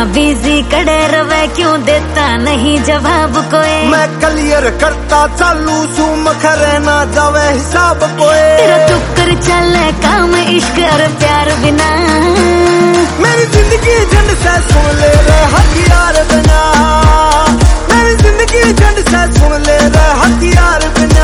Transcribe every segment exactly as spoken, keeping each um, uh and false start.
Busy कड़े रवे क्यों देता नहीं जवाब कोई। मैं क्लियर करता चालू सू मखरे ना जावे हिसाब कोई। तेरा टुक्कर चले काम इश्क और प्यार बिना। मेरी जिंदगी झंड से सुन ले रे हथियार बिना। मेरी जिंदगी झंड से सुन ले रे हथियार बिना।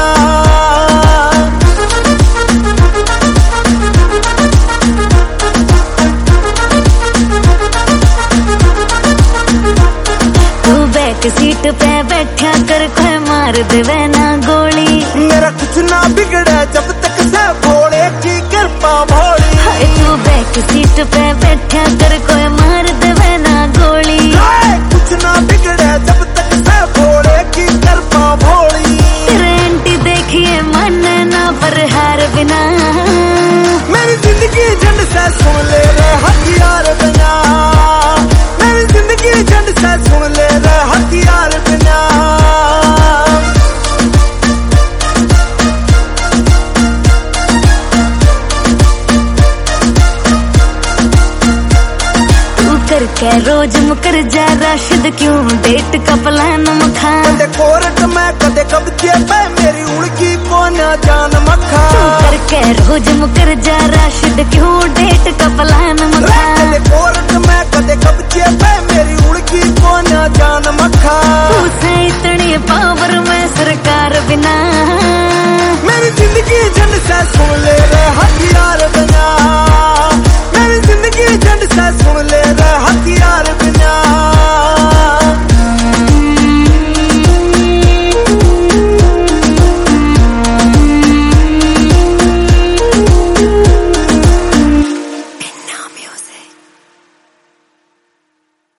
सीट पे बैठा कर कोई मार देवे ना गोली। मेरा कुछ ना बिगड़े जब तक से भोले की कृपा भोली। तू बैक सीट पे बैठा कर कोई मार देवे ना गोली। कुछ ना बिगड़े जब तक से भोले की कृपा भोली। तेरे एंटी देखिए मन ना पर हार बिना। मेरी जिंदगी झंड से सुन ले रे हथियार बिना। मेरी जिंदगी झंड से सुन ले रे हथियार बिना। तू करके रोज मुकर जा राशिद क्यों डेट का प्लान मखा। कदे कोर्ट में कदे कब्जे पे मेरी उड़की को ना जान मखा। तू करके रोज मुकर जा राशिद क्यों डेट का प्लान मखा। कदे कोर्ट में कदे कब्जे पे मेरी उड़की को ना जान मखा। तू से इतनी पावर में सरकार बिना।